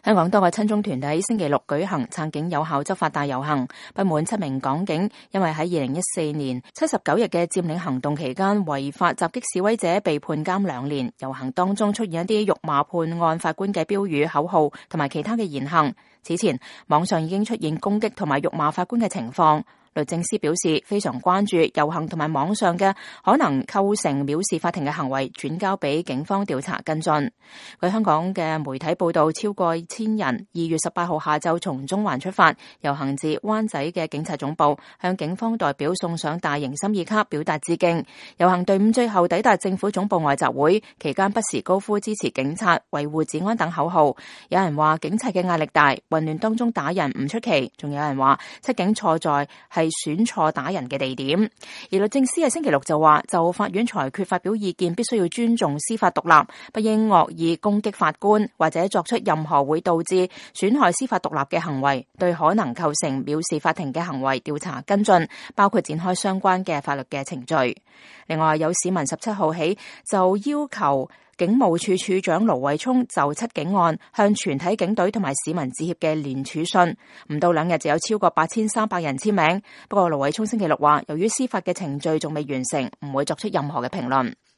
香港多個親中團體星期六舉行撐警有效執法大遊行，不滿7名港警因為喺2014年79日嘅佔領行動期間違法襲擊示威者被判監2年。遊行當中出現一啲辱罵判案法官嘅標語、口號同埋其他嘅言行。此前網上已經出現攻擊同埋辱罵法官嘅情況。律政司表示非常關注遊行同埋網上嘅可能構成藐視法庭嘅行為，轉交俾警方調查跟進。據香港嘅媒體報道，超過1000人2月18號下晝從中環出發，遊行至灣仔嘅警察總部，向警方代表送上大型心意卡表達致敬。遊行隊伍最後抵達政府總部外集會，期間不時高呼支持警察、維護治安等口號。有人話警察嘅壓力大，混亂當中打人唔出奇，仲有人話七警錯在係選錯打人嘅地點。而律政司喺星期六就話，就法院裁決發表意見，必須要尊重司法獨立，不應惡意攻擊法官或者作出任何會導致損害司法獨立嘅行為，對可能構成藐視法庭嘅行為調查跟進，包括展開相關嘅法律嘅程序。另外，有市民17號起就要求警務處處長盧偉聰就七警案向全體警隊同埋市民致歉嘅聯署信，唔到2日就有超過8300人簽名。不過盧偉聰星期六話，由於司法嘅程序仲未完成，唔會作出任何嘅評論。